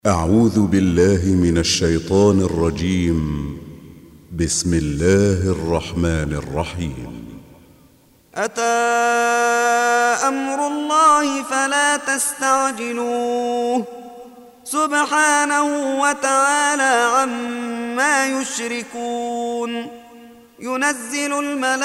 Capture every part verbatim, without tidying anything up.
أعوذ بالله من الشيطان الرجيم. بسم الله الرحمن الرحيم. أتى أمر الله فلا تستعجلوه سبحانه وتعالى عما يشركون. ينزل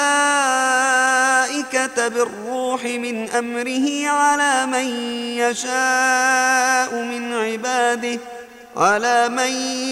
الملائكة بالروح من أمره على من يشاء من عباده على من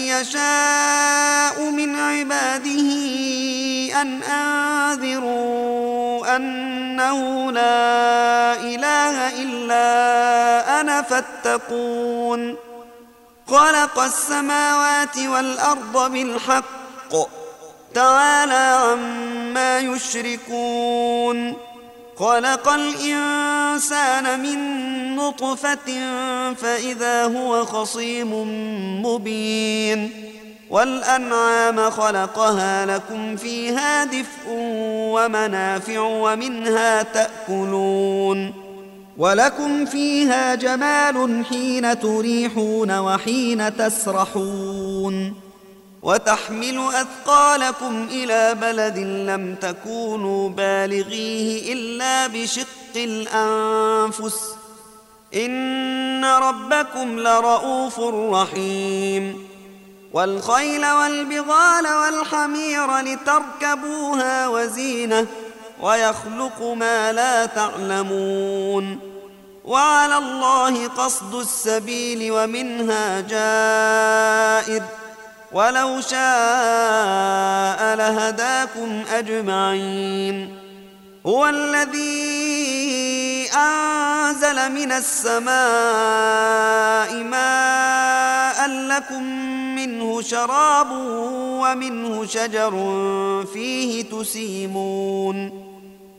يشاء من عباده أن أنذروا أنه لا إله إلا أنا فاتقون. خلق السماوات والأرض بالحق تعالى عما يشركون. خلق الإنسان من نطفة فإذا هو خصيم مبين. والأنعام خلقها لكم فيها دفء ومنافع ومنها تأكلون. ولكم فيها جمال حين تريحون وحين تسرحون. وتحمل أثقالكم إلى بلد لم تكونوا بالغيه إلا بشق الأنفس إن ربكم لرؤوف رحيم. والخيل والبغال والحمير لتركبوها وزينة ويخلق ما لا تعلمون. وعلى الله قصد السبيل ومنها جائر ولو شاء لهداكم أجمعين. هو الذي أنزل من السماء ماء لكم منه شراب ومنه شجر فيه تسيمون.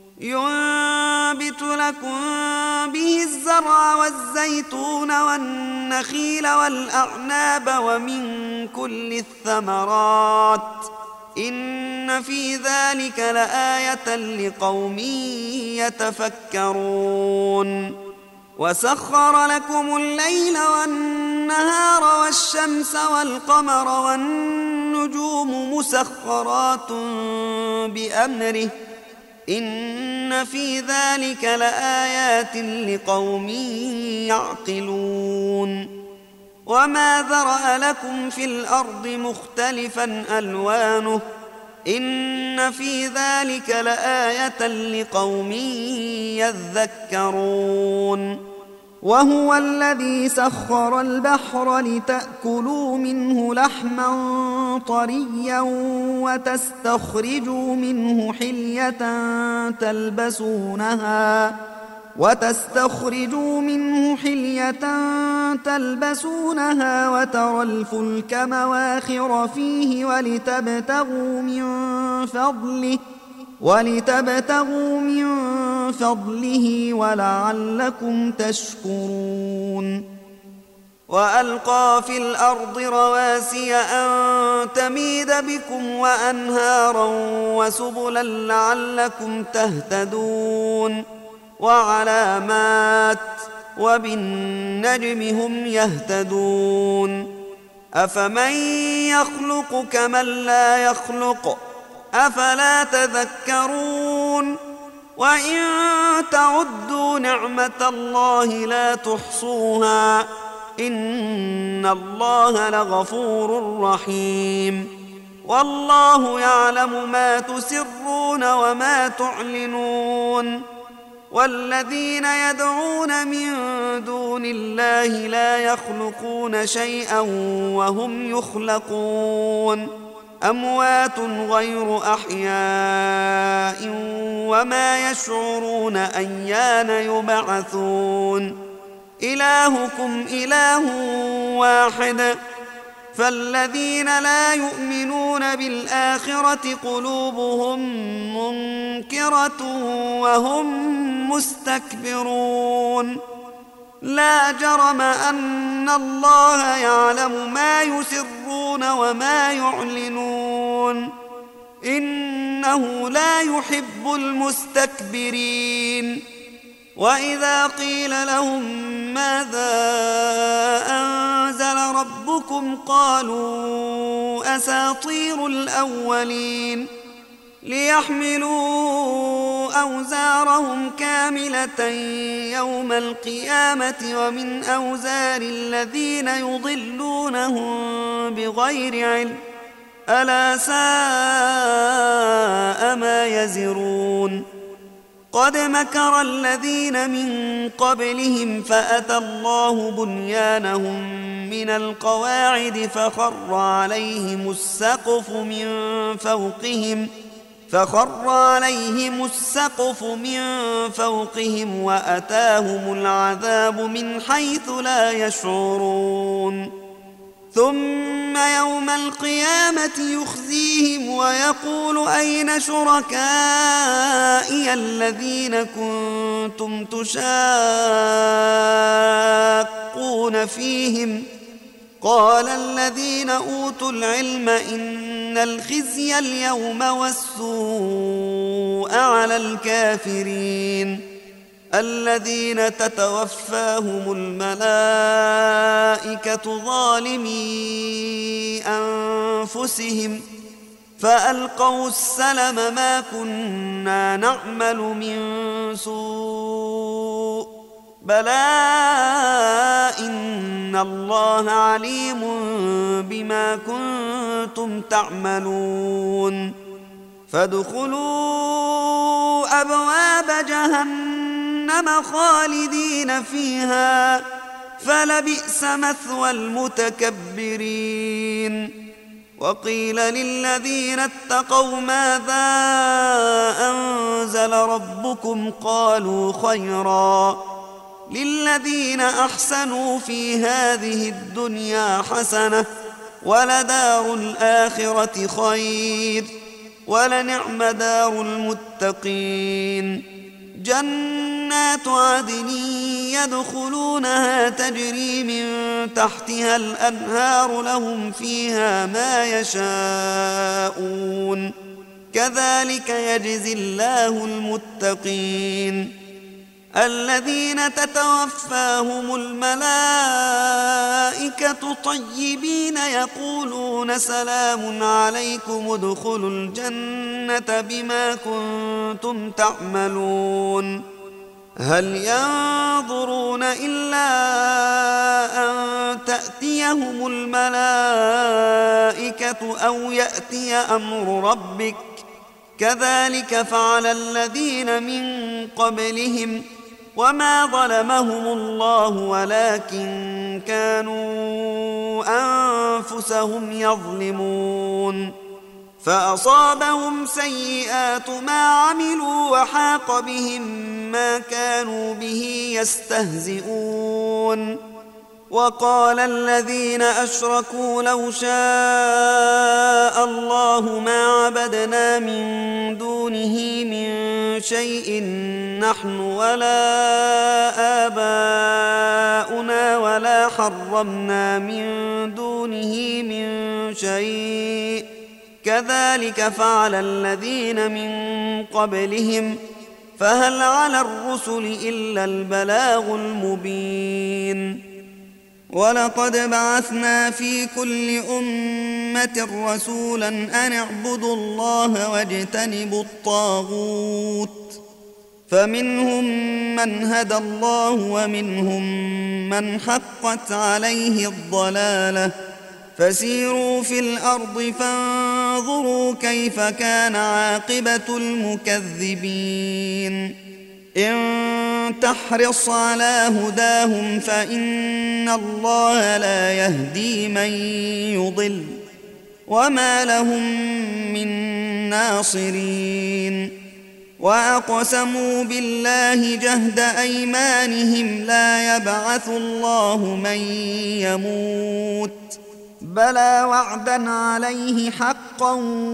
ينبت لكم به الزرع والزيتون والنخيل والأعناب ومن كل الثمرات إن في ذلك لآية لقوم يتفكرون. وسخر لكم الليل والنهار والشمس والقمر والنجوم مسخرات بأمره إن في ذلك لآيات لقوم يعقلون. وما ذرأ لكم في الأرض مختلفا ألوانه إن في ذلك لآية لقوم يذكرون. وهو الذي سخر البحر لتأكلوا منه لحما طريا وتستخرجوا منه حلية تلبسونها وتستخرجوا منه حلية تلبسونها وترى الفلك مواخر فيه ولتبتغوا من فضله ولتبتغوا من فضله ولعلكم تشكرون. وألقى في الأرض رواسي أن تميد بكم وأنهارا وسبلا لعلكم تهتدون. وعلامات وبالنجم هم يهتدون. أفمن يخلق كمن لا يخلق أفلا تذكرون. وإن تعدوا نعمة الله لا تحصوها إن الله لغفور رحيم. والله يعلم ما تسرون وما تعلنون. والذين يدعون من دون الله لا يخلقون شيئا وهم يخلقون. أموات غير أحياء وما يشعرون أيان يبعثون. إلهكم إله واحد فالذين لا يؤمنون بالآخرة قلوبهم منكرة وهم مستكبرون. لا جرم أن الله يعلم ما يسرون وما يعلنون إنه لا يحب المستكبرين. وإذا قيل لهم ماذا أنزل ربكم قالوا أساطير الأولين ليحملوا أوزارهم كاملة يوم القيامة ومن أوزار الذين يضلونهم بغير علم ألا ساء ما يزرون قد مكر الذين من قبلهم فأتى الله بنيانهم من القواعد فخر عليهم السقف من فوقهم فخر عليهم السقف من فوقهم وأتاهم العذاب من حيث لا يشعرون ثم يوم القيامة يخزيهم ويقول أين شركائي الذين كنتم تشاقون فيهم قال الذين أوتوا العلم إن الخزي اليوم والسوء على الكافرين الذين تتوفاهم الملائكة ظالمي أنفسهم فألقوا السلم ما كنا نعمل من سوء بلى إن الله عليم بما كنتم تعملون فادخلوا أبواب جهنم خالدين فيها فلبئس مثوى المتكبرين وقيل للذين اتقوا ماذا أنزل ربكم قالوا خيرا للذين أحسنوا في هذه الدنيا حسنة ولدار الآخرة خير ولنعم دار المتقين جنات عدن يدخلونها تجري من تحتها الأنهار لهم فيها ما يشاءون كذلك يجزي الله المتقين الذين تتوفاهم الملائكة طيبين يقولون سلام عليكم ادخلوا الجنة بما كنتم تعملون هل ينظرون إلا أن تأتيهم الملائكة أو يأتي أمر ربك كذلك فعل الذين من قبلهم وما ظلمهم الله ولكن كانوا أنفسهم يظلمون فأصابهم سيئات ما عملوا وحاق بهم ما كانوا به يستهزئون وقال الذين أشركوا لو شاء الله ما عبدنا من دونه من شيء نحن ولا آباؤنا ولا حرمنا من دونه من شيء كذلك فعل الذين من قبلهم فهل على الرسل إلا البلاغ المبين ولقد بعثنا في كل أمة رسولا أن اعبدوا الله واجتنبوا الطاغوت فمنهم من هدى الله ومنهم من حقت عليه الضلالة فسيروا في الأرض فانظروا كيف كان عاقبة المكذبين إن تحرص على هداهم فإن الله لا يهدي من يضل وما لهم من ناصرين وأقسموا بالله جهد أيمانهم لا يبعث الله من يموت بلى وعدا عليه حقا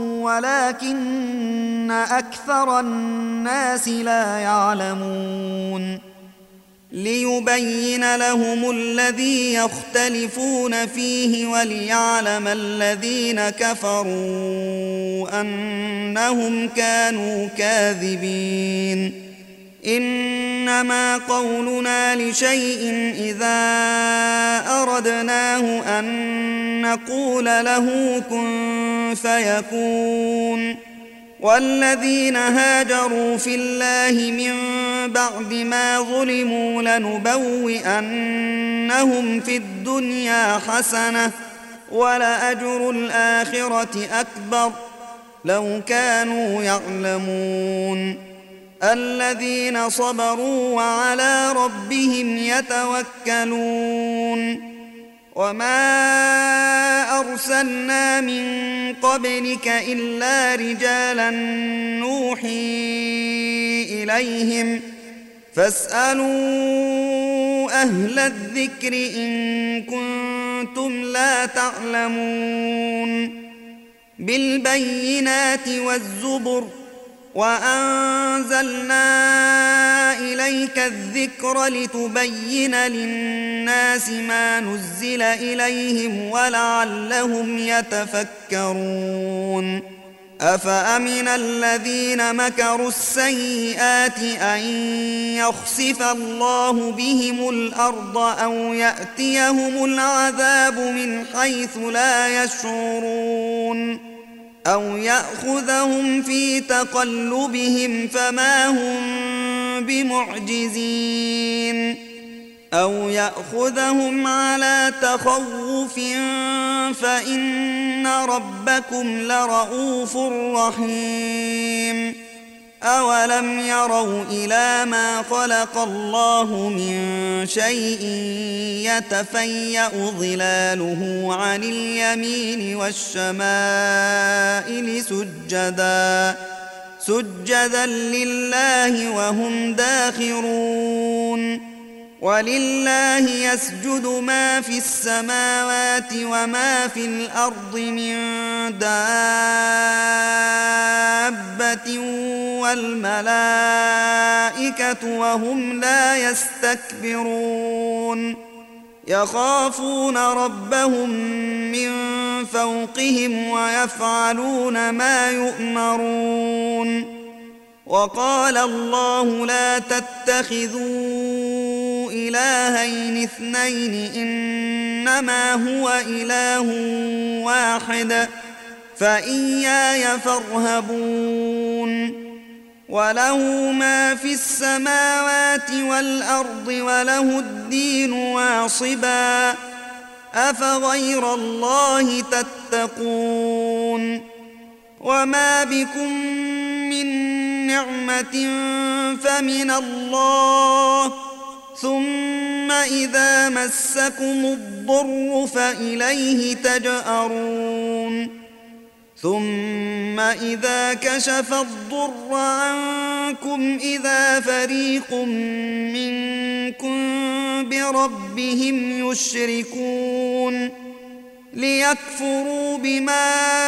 ولكن أكثر الناس لا يعلمون ليبين لهم الذي يختلفون فيه وليعلم الذين كفروا أنهم كانوا كاذبين إنما قولنا لشيء إذا أردناه أن نقول له كن فيكون. والذين هاجروا في الله من بعد ما ظلموا لنبوئنهم في الدنيا حسنة ولأجر الآخرة أكبر لو كانوا يعلمون. الذين صبروا وعلى ربهم يتوكلون. وما أرسلنا من قبلك إلا رجالا نوحي إليهم فاسألوا أهل الذكر إن كنتم لا تعلمون. بالبينات والزبر وأنزلنا إليك الذكر لتبين للناس ما نزل إليهم ولعلهم يتفكرون. أفأمن الذين مكروا السيئات أن يخسف الله بهم الأرض أو يأتيهم العذاب من حيث لا يشعرون أو يأخذهم في تقلبهم فما هم بمعجزين أو يأخذهم على تخوف فإن ربكم لرؤوف رحيم. أولم يروا إلى ما خلق الله من شيء يتفيأ ظلاله عن اليمين والشمائل سجدا سجدا لله وهم داخرون. ولله يسجد ما في السماوات وما في الأرض من دابة والملائكة وهم لا يستكبرون يخافون ربهم من فوقهم ويفعلون ما يؤمرون. وقال الله لا تتخذوا إلهين اثنين إنما هو إله واحد فإياي فارهبون. وله ما في السماوات والأرض وله الدين واصبا أفغير الله تتقون. وما بكم من نعمة فمن الله ثم إذا مسكم الضر فإليه تجأرون. ثم إذا كشف الضر عنكم إذا فريق منكم بربهم يشركون ليكفروا بما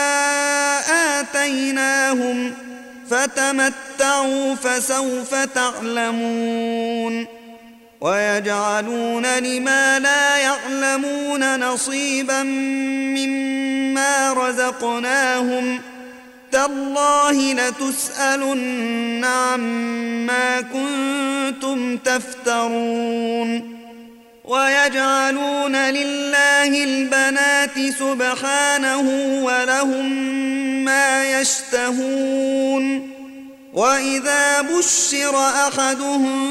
آتيناهم فتمتعوا فسوف تعلمون. ويجعلون لما لا يعلمون نصيبا مما رزقناهم تالله لتسألن عما كنتم تفترون. ويجعلون لله البنات سبحانه ولهم ما يشتهون. وإذا بشر أحدهم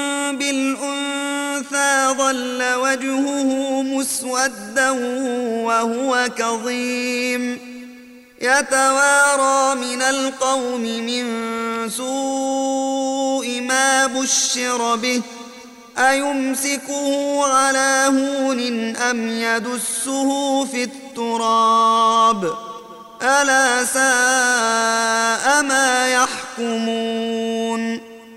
بالأنثى ظل وجهه مسودا وهو كظيم يتوارى من القوم من سوء ما بشر به أيمسكه على هون أم يدسه في التراب ألا ساء ما يحكمون.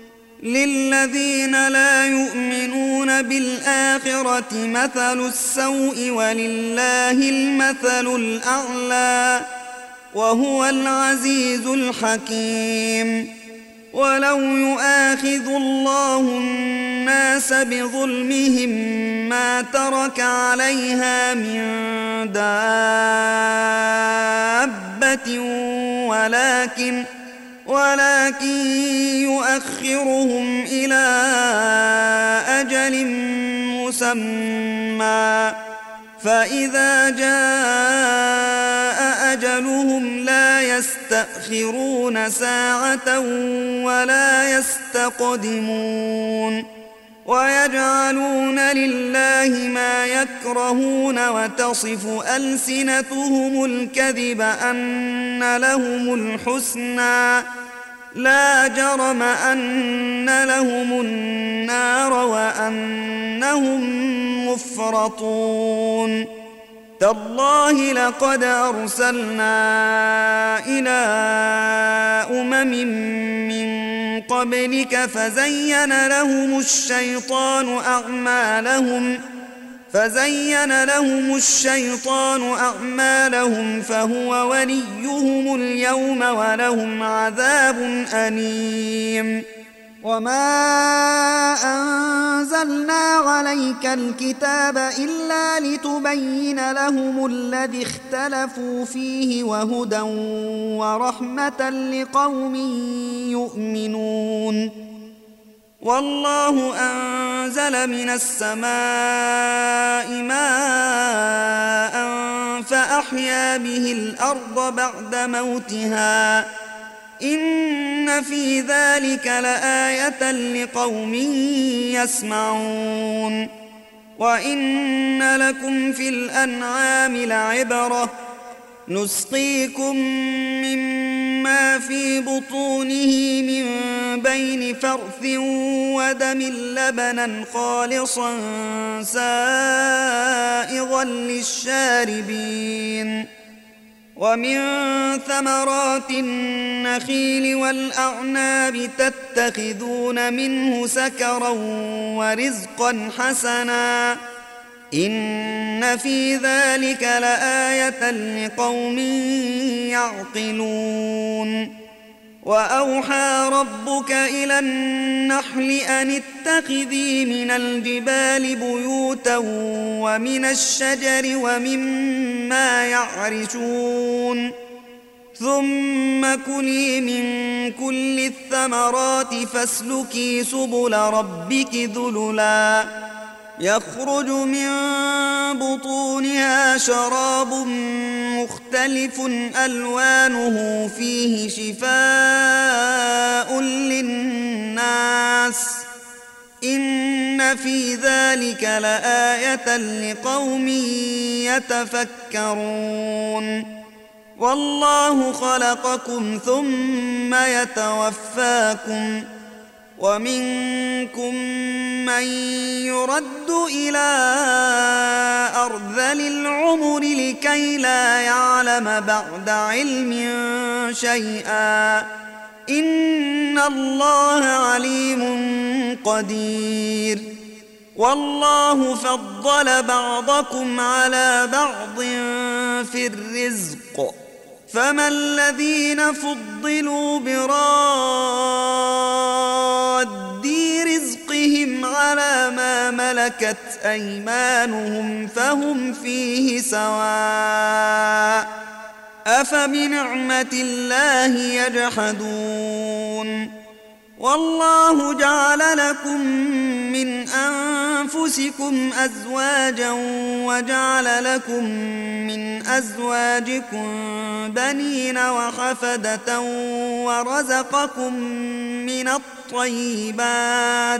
للذين لا يؤمنون بالآخرة مثل السوء ولله المثل الأعلى وهو العزيز الحكيم. ولو يؤاخذ الله الناس بظلمهم ما ترك عليها من دابة ولكن ولكن يؤخرهم إلى أجل مسمى فإذا جاء أجلهم لا يستأخرون ساعة ولا يستقدمون ويجعلون لله ما يكرهون وتصف ألسنتهم الكذب أن لهم الحسنى لا جرم أن لهم النار وأنهم مفرطون تالله لقد أرسلنا إلى أمم من قبلك فزين لهم الشيطان أعمالهم فزين لهم الشيطان أعمالهم فهو وليهم اليوم ولهم عذاب أليم وما أنزلنا عليك الكتاب إلا لتبين لهم الذي اختلفوا فيه وهدى ورحمة لقوم يؤمنون والله أنزل من السماء ماء فأحيا به الأرض بعد موتها إن في ذلك لآية لقوم يسمعون وإن لكم في الأنعام لعبرة نسقيكم مما في بطونه من بين فرث ودم لبنا خالصا سائغا للشاربين ومن ثمرات النخيل والأعناب تتخذون منه سكرا ورزقا حسنا إن في ذلك لآية لقوم يعقلون وأوحى ربك إلى النحل أن اتخذي من الجبال بيوتا ومن الشجر ومما يعرشون ثم كلي من كل الثمرات فاسلكي سبل ربك ذللا يخرج من بطونها شراب مختلف ألوانه فيه شفاء للناس إن في ذلك لآية لقوم يتفكرون والله خلقكم ثم يتوفاكم ومنكم من يرد إلى أرذل العمر لكي لا يعلم بعد علم شيئا إن الله عليم قدير والله فضل بعضكم على بعض في الرزق فما الذين فضلوا براد رزقهم على ما ملكت أيمانهم فهم فيه سواء أفبنعمة الله يجحدون والله جعل لكم من أنفسكم أزواجا وجعل لكم من أزواجكم بنين وحفدة ورزقكم من الطيبات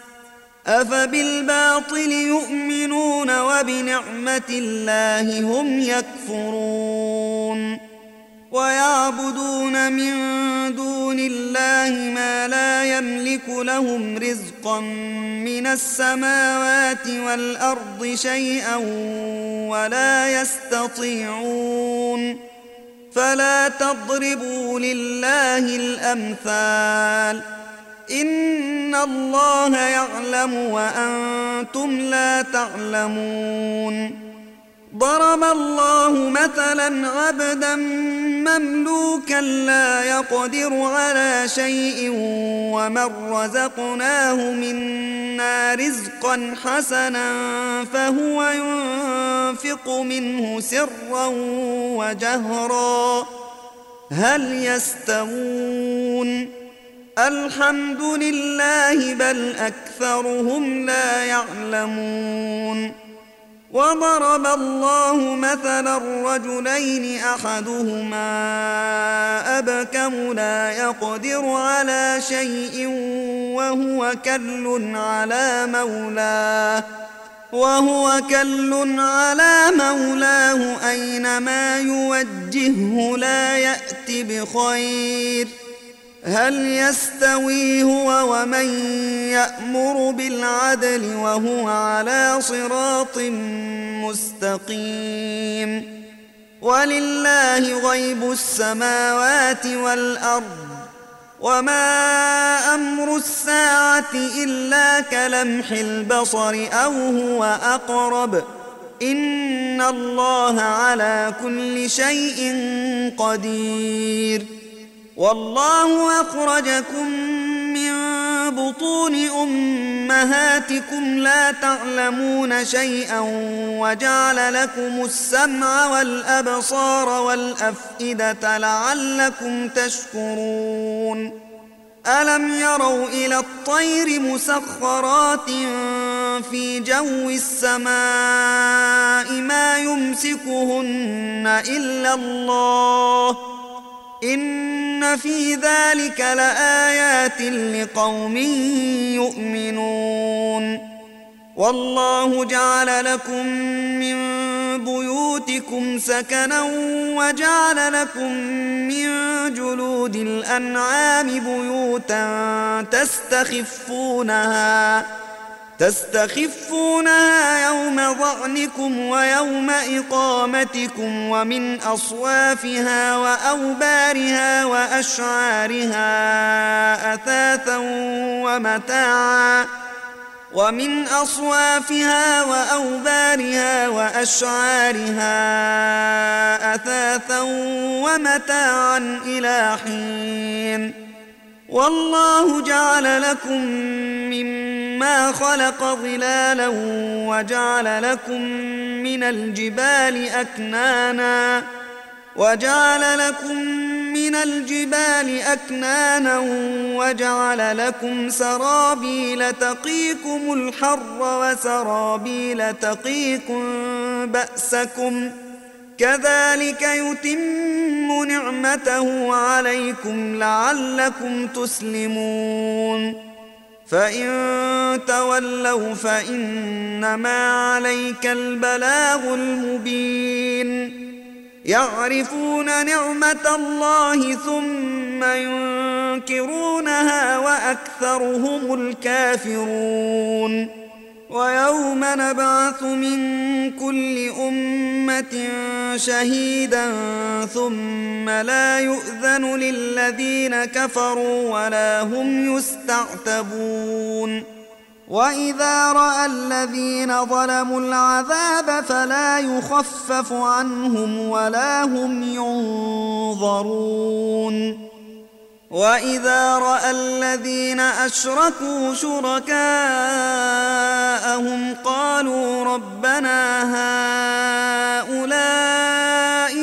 أفبالباطل يؤمنون وبنعمة الله هم يكفرون ويعبدون من دون الله ما لا يملك لهم رزقا من السماوات والأرض شيئا ولا يستطيعون فلا تضربوا لله الأمثال إن الله يعلم وأنتم لا تعلمون ضرب الله مثلا عبدا مملوكا لا يقدر على شيء ومن رزقناه منا رزقا حسنا فهو ينفق منه سرا وجهرا هل يستوون الحمد لله بل أكثرهم لا يعلمون وضرب الله مثلا رجلين أحدهما أبكم لا يقدر على شيء وهو كل على مولاه وهو كل على مولاه أينما يوجهه لا يأت بخير هل يستوي هو ومن يأمر بالعدل وهو على صراط مستقيم ولله غيب السماوات والأرض وما أمر الساعة إلا كلمح البصر أو هو أقرب إن الله على كل شيء قدير والله أخرجكم من بطون أمهاتكم لا تعلمون شيئا وجعل لكم السمع والأبصار والأفئدة لعلكم تشكرون ألم يروا إلى الطير مسخرات في جو السماء ما يمسكهن إلا الله إن في ذلك لآيات لقوم يؤمنون والله جعل لكم من بيوتكم سكنا وجعل لكم من جلود الأنعام بيوتا تستخفونها تستخفونها يوم ظعنكم ويوم إقامتكم ومن أصوافها وأوبارها وأشعارها أثاثا ومتاعا ومن أصوافها وأوبارها وأشعارها أثاثا ومتاعا إلى حين والله جعل لكم مما خلق ظلالا وجعل لكم من الجبال أكنانا وجعل لكم من الجبال أكنانا وجعل لكم سرابيل تقيكم الحر وسرابيل تقيكم بأسكم كذلك يتم نعمته عليكم لعلكم تسلمون فإن تولوا فإنما عليك البلاغ المبين يعرفون نعمة الله ثم ينكرونها وأكثرهم الكافرون ويوم نبعث من كل أمة شهيدا ثم لا يؤذن للذين كفروا ولا هم يستعتبون وإذا رأى الذين ظلموا العذاب فلا يخفف عنهم ولا هم ينظرون وإذا رأى الذين أشركوا شركاءهم قالوا ربنا هؤلاء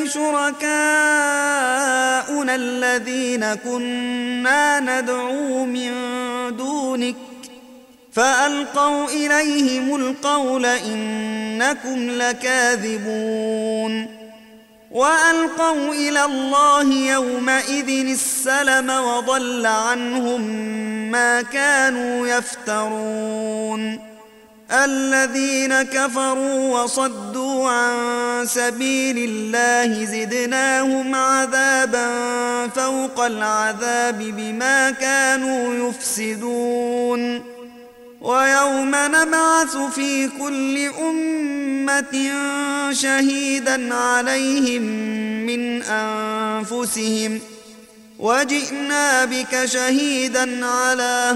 شركاؤنا الذين كنا ندعو من دونك فألقوا إليهم القول إنكم لكاذبون وألقوا إلى الله يومئذ السلم وضل عنهم ما كانوا يفترون الذين كفروا وصدوا عن سبيل الله زدناهم عذابا فوق العذاب بما كانوا يفسدون ويوم نبعث في كل أمة شهيدا عليهم من أنفسهم وجئنا بك شهيدا على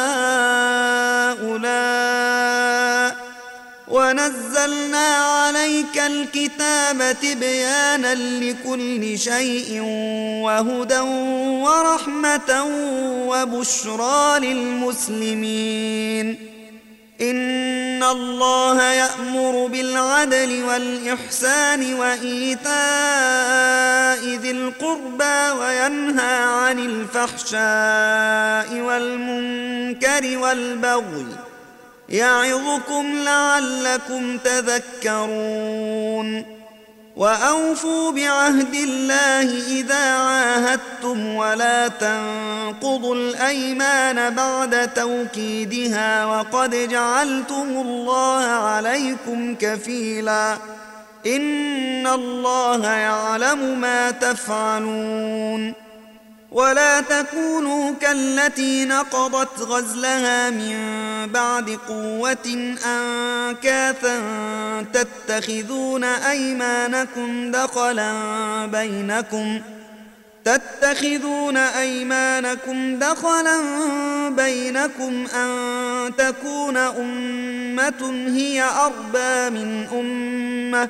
هؤلاء ونزلنا عليك الكتاب تبيانا لكل شيء وهدى ورحمة وبشرى للمسلمين إن الله يأمر بالعدل والإحسان وإيتاء ذي القربى وينهى عن الفحشاء والمنكر والبغي يعظكم لعلكم تذكرون وأوفوا بعهد الله إذا عاهدتم ولا تنقضوا الأيمان بعد توكيدها وقد جعلتم الله عليكم كفيلا إن الله يعلم ما تفعلون ولا تكونوا كالتي نقضت غزلها من بعد قوة أنكاثا تتخذون أيمانكم دخلا بينكم تتخذون أيمانكم دخلا بينكم أن تكون أمة هي أربى من أمة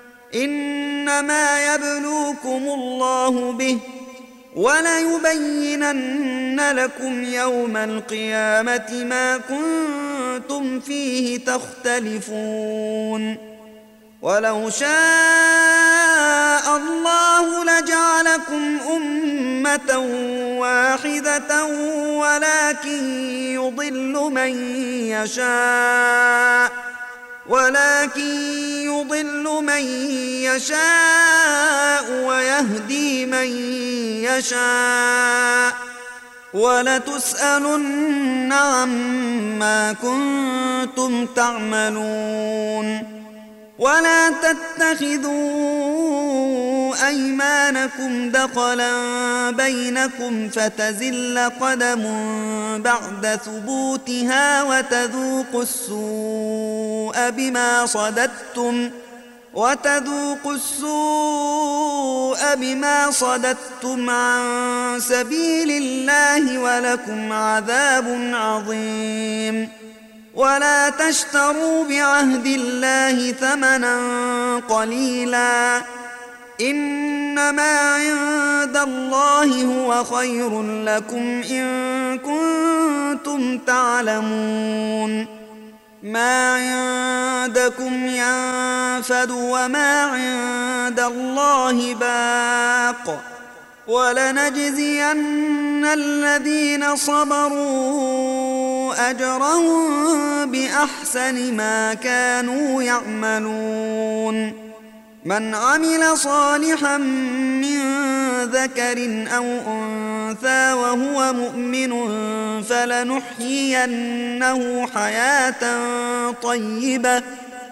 إنما يبلوكم الله به وليبينن لكم يوم القيامة ما كنتم فيه تختلفون ولو شاء الله لجعلكم أمة واحدة ولكن يضل من يشاء ولكن يضل من يشاء ويهدي من يشاء ولتسألن عما كنتم تعملون ولا تتخذوا أيمانكم دخلا بينكم فتزل قدم بعد ثبوتها وتذوقوا السوء بما صددتم وتذوقوا السوء بما صددتم عن سبيل الله ولكم عذاب عظيم ولا تشتروا بعهد الله ثمنا قليلا إنما عند الله هو خير لكم إن كنتم تعلمون ما عندكم ينفد وما عند الله باق ولنجزين الذين صبروا أجرهم بأحسن ما كانوا يعملون من عمل صالحا من ذكر أو أنثى وهو مؤمن فلنحيينه حياة طيبة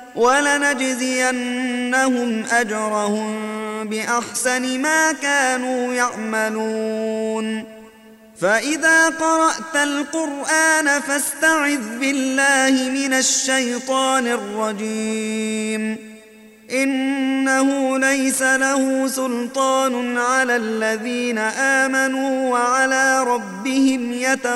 ولنجزينهم أجرهم بأحسن ما كانوا يعملون فإذا قرأت القرآن فاستعذ بالله من الشيطان الرجيم إنه ليس له سلطان على الذين آمنوا وعلى ربهم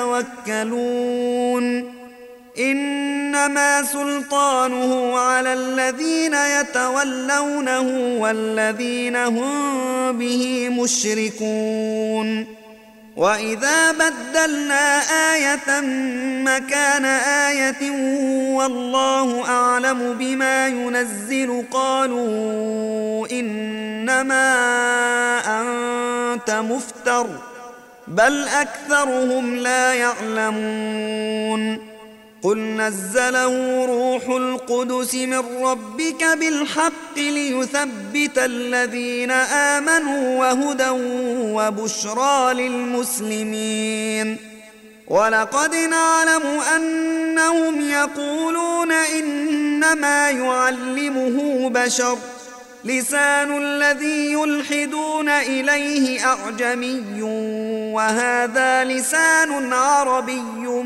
يتوكلون إنما سلطانه على الذين يتولونه والذين هم به مشركون وإذا بدلنا آية مكان آية والله أعلم بما ينزل قالوا إنما أنت مفتر بل أكثرهم لا يعلمون قل نزله روح القدس من ربك بالحق ليثبت الذين آمنوا وهدى وبشرى للمسلمين ولقد نعلم أنهم يقولون إنما يعلمه بشر لسان الذي يلحدون إليه أعجمي وهذا لسان عربي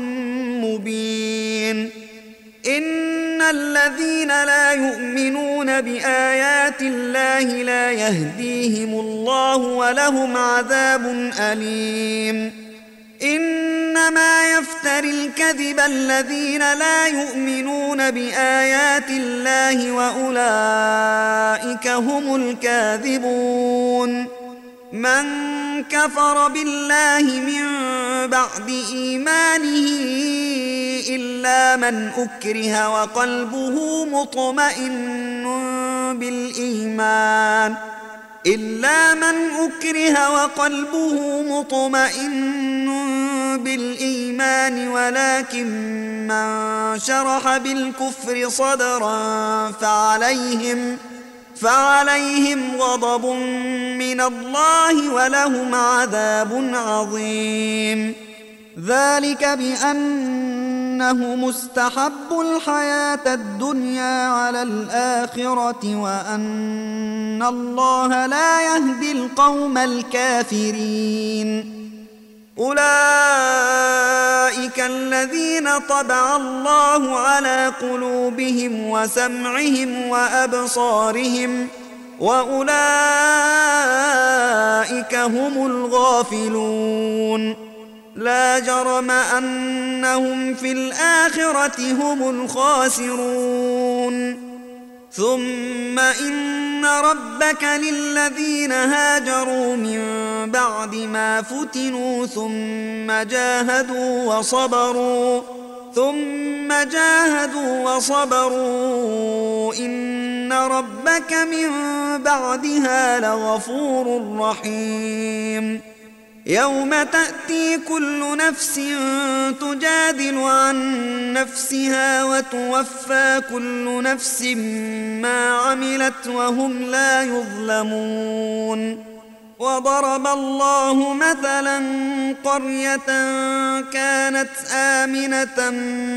مبين إن الذين لا يؤمنون بآيات الله لا يهديهم الله ولهم عذاب أليم إنما يفتري الكذب الذين لا يؤمنون بآيات الله وأولئك هم الكاذبون من كفر بالله من بعد إيمانه إلا من أكره وقلبه مطمئن بالإيمان إلا من أكره وقلبه مطمئن بالإيمان ولكن من شرح بالكفر صدرا فعليهم فعليهم غضب من الله ولهم عذاب عظيم. ذلك بأنه مستحب الحياة الدنيا على الآخرة وأن الله لا يهدي القوم الكافرين. أولئك الذين طبع الله على قلوبهم وسمعهم وأبصارهم وأولئك هم الغافلون. لا جرم أنهم في الآخرة هم الخاسرون. ثم إن ربك للذين هاجروا من بعد ما فتنوا ثم جاهدوا وصبروا ثم جاهدوا وصبروا إن ربك من بعدها لغفور رحيم. يوم تأتي كل نفس تجادل عن نفسها وتوفى كل نفس ما عملت وهم لا يظلمون. وضرب الله مثلا قرية كانت آمنة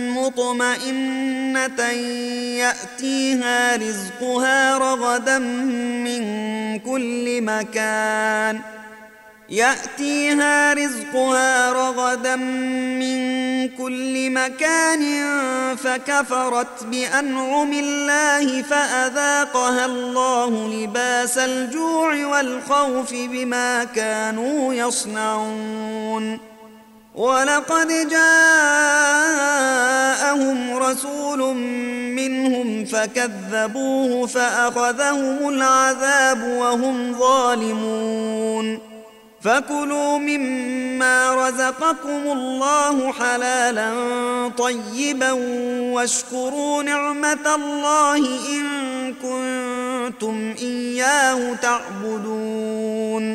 مطمئنة يأتيها رزقها رغدا من كل مكان يأتيها رزقها رغدا من كل مكان فكفرت بأنعم الله فأذاقها الله لباس الجوع والخوف بما كانوا يصنعون. ولقد جاءهم رسول منهم فكذبوه فأخذهم العذاب وهم ظالمون. فكلوا مما رزقكم الله حلالا طيبا واشكروا نعمة الله إن كنتم إياه تعبدون.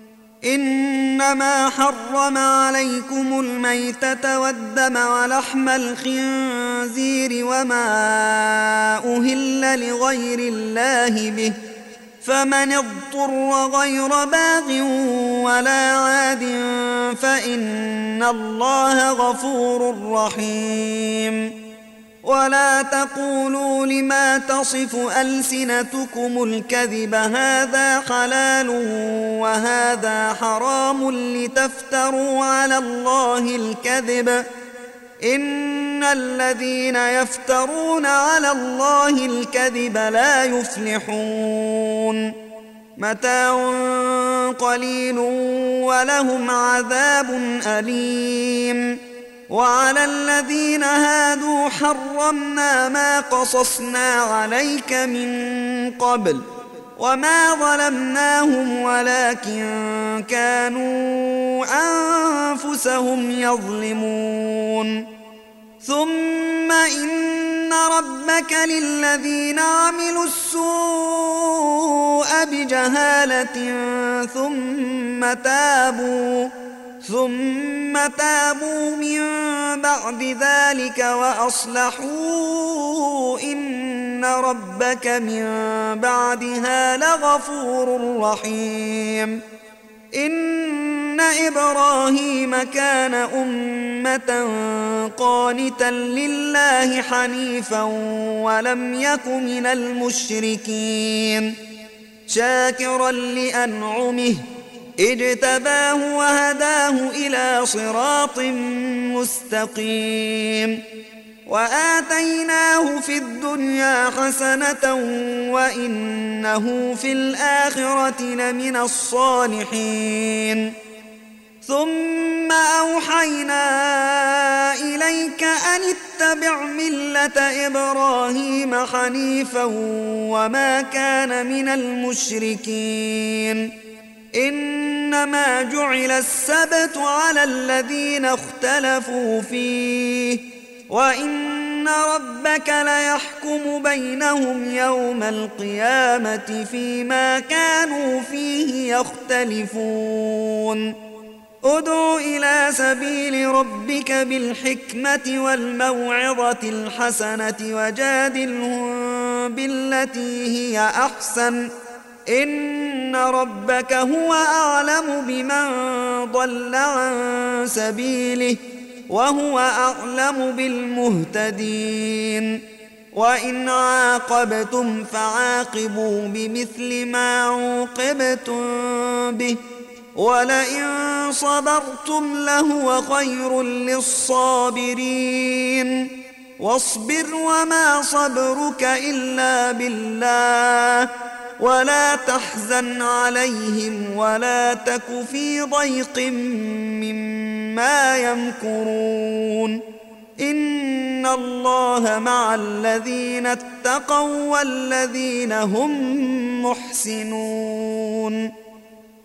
إنما حرم عليكم الميتة والدم ولحم الخنزير وما أهل لغير الله به فمن اضطر غير باغ ولا عاد فإن الله غفور رحيم. ولا تقولوا لما تصف ألسنتكم الكذب هذا حلال وهذا حرام لتفتروا على الله الكذب إن الذين يفترون على الله الكذب لا يفلحون. متاع قليل ولهم عذاب أليم. وعلى الذين هادوا حرمنا ما قصصنا عليك من قبل وما ظلمناهم ولكن كانوا أنفسهم يظلمون. ثم إن ربك للذين عملوا السوء بجهالة ثم تابوا ثم تابوا من بعد ذلك وأصلحوا إن ربك من بعدها لغفور رحيم. إن إبراهيم كان أمة قانتا لله حنيفا ولم يك من المشركين شاكرا لأنعمه اجتباه وهداه إلى صراط مستقيم. وآتيناه في الدنيا حسنة وإنه في الآخرة لمن الصالحين. ثم أوحينا إليك أن اتبع ملة إبراهيم حنيفا وما كان من المشركين. إنما جعل السبت على الذين اختلفوا فيه وإن وإن ربك ليحكم بينهم يوم القيامة فيما كانوا فيه يختلفون ادع إلى سبيل ربك بالحكمة والموعظة الحسنة وجادلهم بالتي هي أحسن إن ربك هو أعلم بمن ضل عن سبيله وهو أعلم بالمهتدين وإن عاقبتم فعاقبوا بمثل ما عوقبتم به ولئن صبرتم لهو خير للصابرين واصبر وما صبرك إلا بالله ولا تحزن عليهم ولا تك في ضيق مما يمكرون إن الله مع الذين اتقوا والذين هم محسنون